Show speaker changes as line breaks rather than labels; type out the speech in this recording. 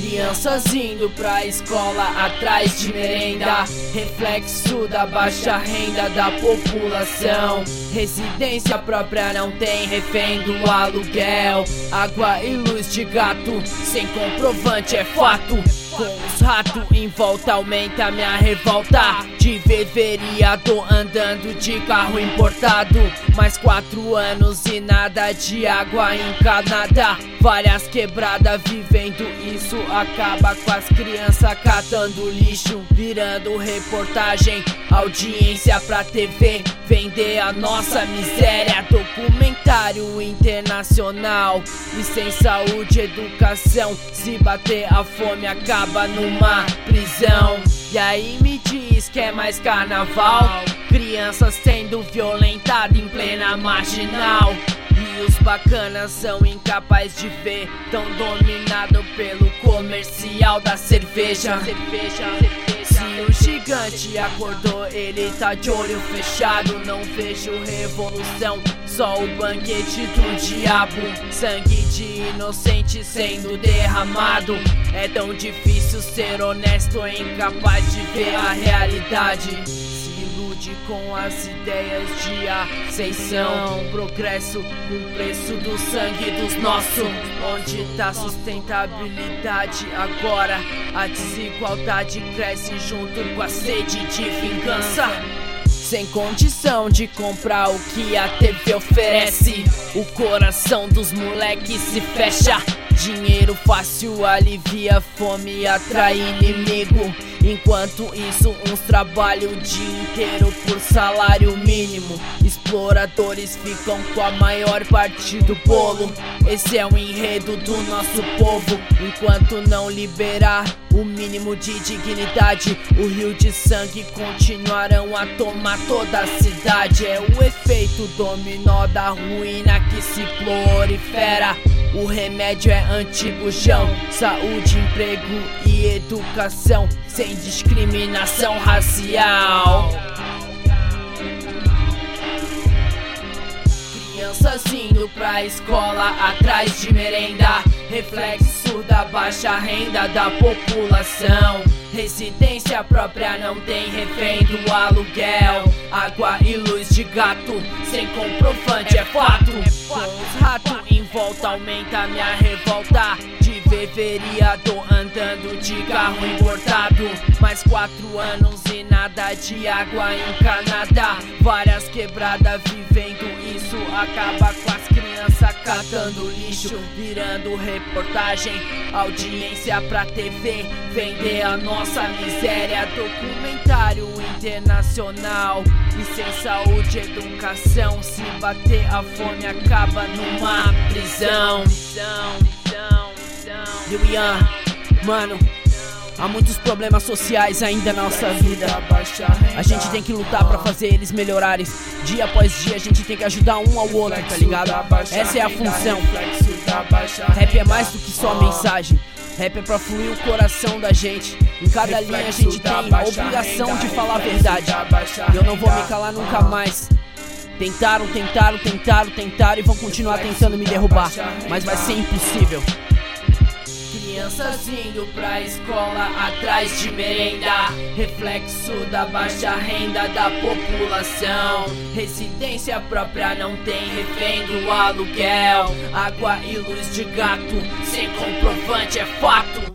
Crianças indo pra escola atrás de merenda, reflexo da baixa renda da população. Residência própria não tem, refém do aluguel. Água e luz de gato, sem comprovante é fato. Com os ratos em volta aumenta minha revolta de ver vereador andando de carro importado. Mais 4 anos e nada de água encanada. Várias quebradas vivendo isso, acaba com as crianças catando lixo, virando reportagem, audiência pra TV, vender a nossa miséria. Documentário internacional. E sem saúde e educação, se bater a fome acaba numa prisão. E aí me diz que é mais carnaval, crianças sendo violentadas em plena marginal. E os bacanas são incapazes de ver, tão dominado pelo comercial da cerveja. Se o gigante acordou, ele tá de olho fechado. Não vejo revolução, só o banquete do diabo. Sangue de inocente sendo derramado. É tão difícil ser honesto e incapaz de ver a realidade. Com as ideias de ascensão, progresso com preço do sangue dos nossos. Onde tá sustentabilidade agora? A desigualdade cresce junto com a sede de vingança. Sem condição de comprar o que a TV oferece, o coração dos moleques se fecha. Dinheiro fácil alivia a fome e atrai inimigo. Enquanto isso, uns trabalham o dia inteiro por salário mínimo. Exploradores ficam com a maior parte do bolo. Esse é o enredo do nosso povo. Enquanto não liberar o mínimo de dignidade, o rio de sangue continuarão a tomar toda a cidade. É o efeito dominó da ruína que se prolifera. O remédio é antigo chão, saúde, emprego e educação, sem discriminação racial. Crianças indo pra escola atrás de merenda, reflexo da baixa renda da população. Residência própria não tem, refém do aluguel. Água e luz de gato, sem comprovante é fato. Com os ratos em volta aumenta minha revolta de ver vereador andando de carro importado. Mais 4 anos e nada de água encanada. Várias quebradas vivendo isso, acaba com as crianças catando lixo, virando reportagem, audiência pra TV, vender a nossa miséria. Documentário internacional. E sem saúde e educação, se bater a fome acaba numa prisão. Ian, mano, há muitos problemas sociais ainda na nossa vida. A gente tem que lutar pra fazer eles melhorarem. Dia após dia a gente tem que ajudar um ao outro, tá ligado? Essa é a função. Rap é mais do que só mensagem. Rap é pra fluir o coração da gente. Em cada linha a gente tem a obrigação de falar a verdade. Eu não vou me calar nunca mais. Tentaram e vão continuar tentando me derrubar, mas vai ser impossível. Crianças indo pra escola atrás de merenda, reflexo da baixa renda da população. Residência própria não tem, refém do aluguel. Água e luz de gato, sem comprovante é fato.